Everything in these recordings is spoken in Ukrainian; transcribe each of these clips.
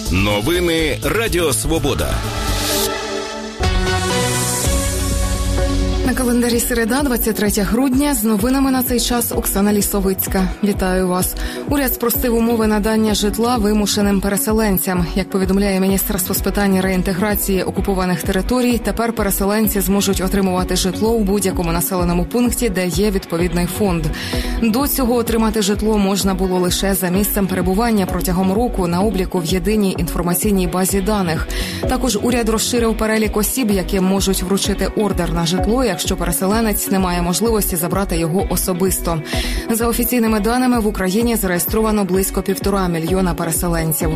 Новини Радіо Свобода. На календарі середа, 23 грудня. З новинами на цей час Оксана Лісовицька. Вітаю вас. Уряд спростив умови надання житла вимушеним переселенцям. Як повідомляє Міністерство з питань реінтеграції окупованих територій, тепер переселенці зможуть отримувати житло у будь-якому населеному пункті, де є відповідний фонд. До цього отримати житло можна було лише за місцем перебування протягом року на обліку в єдиній інформаційній базі даних. Також уряд розширив перелік осіб, яким можуть вручити ордер на житло, якщо переселенець не має можливості забрати його особисто. За офіційними даними, в Україні зареєстровано близько 1,5 мільйона переселенців.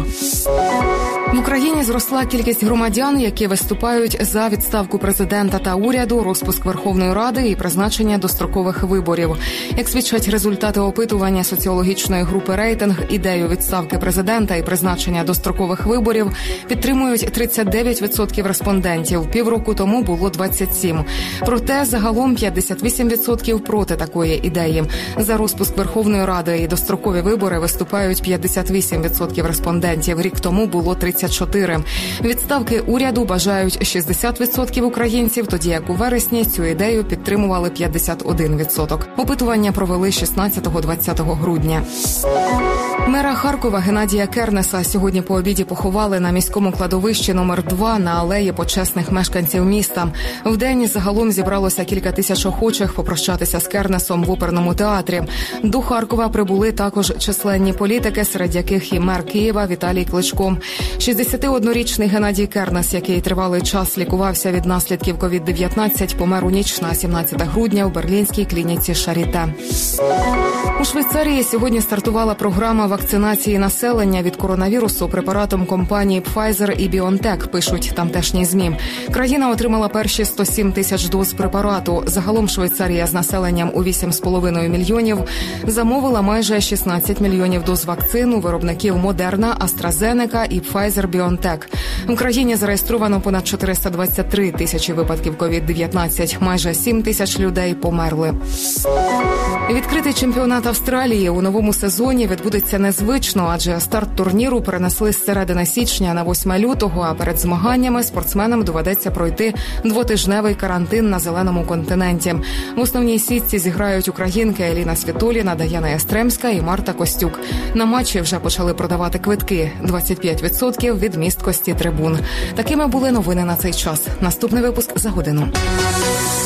В Україні зросла кількість громадян, які виступають за відставку президента та уряду, розпуск Верховної Ради і призначення дострокових виборів. Як свідчать результати опитування соціологічної групи «Рейтинг», ідею відставки президента і призначення дострокових виборів підтримують 39% респондентів. Півроку тому було 27%. Проте загалом 58% проти такої ідеї. За розпуск Верховної Ради і дострокові вибори виступають 58% респондентів. Рік тому було 34%. Відставки уряду бажають 60% українців, тоді як у вересні цю ідею підтримували 51%. Опитування провели 16-20 грудня. Мера Харкова Геннадія Кернеса сьогодні по обіді поховали на міському кладовищі номер 2 на алеї почесних мешканців міста. Вдень загалом зібралося кілька тисяч охочих попрощатися з Кернесом в оперному театрі. До Харкова прибули також численні політики, серед яких і мер Києва Віталій Кличко. 61-річний Геннадій Кернес, який тривалий час лікувався від наслідків COVID-19, помер у ніч на 17 грудня у берлінській клініці Шаріте. У Швейцарії сьогодні стартувала програма вакцинації населення від коронавірусу препаратом компанії Pfizer і BioNTech, пишуть тамтешні ЗМІ. Країна отримала перші 107 тисяч доз препарату. Загалом Швейцарія з населенням у 8,5 мільйонів замовила майже 16 мільйонів доз вакцин у виробників Moderna, AstraZeneca і Pfizer-BioNTech. В Україні зареєстровано понад 423 тисячі випадків COVID-19. Майже 7 тисяч людей померли. Відкритий чемпіонат Австралії у новому сезоні відбудеться незвично, адже старт турніру перенесли з середини січня на 8 лютого, а перед змаганнями спортсменам доведеться пройти двотижневий карантин на зеленому континенті. В основній сітці зіграють українки Еліна Світоліна, Даяна Ястремська і Марта Костюк. На матчі вже почали продавати квитки – 25% від місткості трибун. Такими були новини на цей час. Наступний випуск за годину.